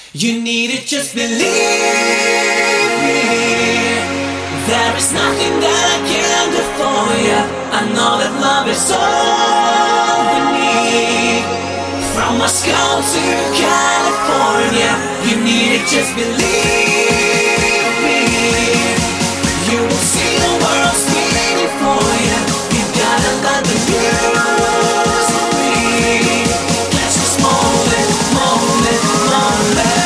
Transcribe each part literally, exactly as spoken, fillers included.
You need it, just believe me. There is nothing that I can't do for you. I know that love is all we need. From Moscow to California, you need it, just believe me. You will see the world spinning for you. You gotta let the music be. Let's just mold it, mold it, mold it.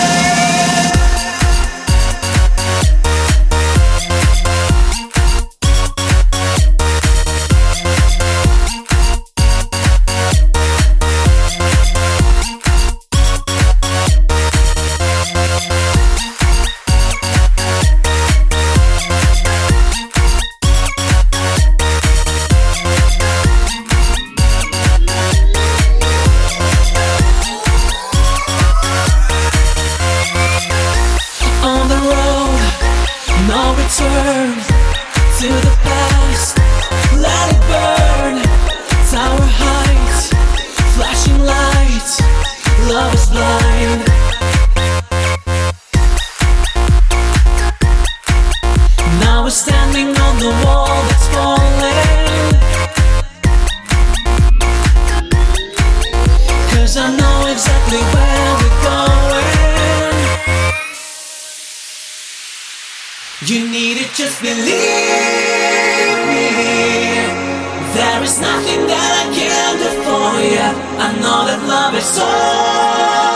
No return to the past. Let it burn. Tower heights, flashing lights. Love is blind. Now we're standing on the wall that's falling. 'Cause I know exactly where we're going. You need it, just believe me. There is nothing that I can't do for you. I know that love is all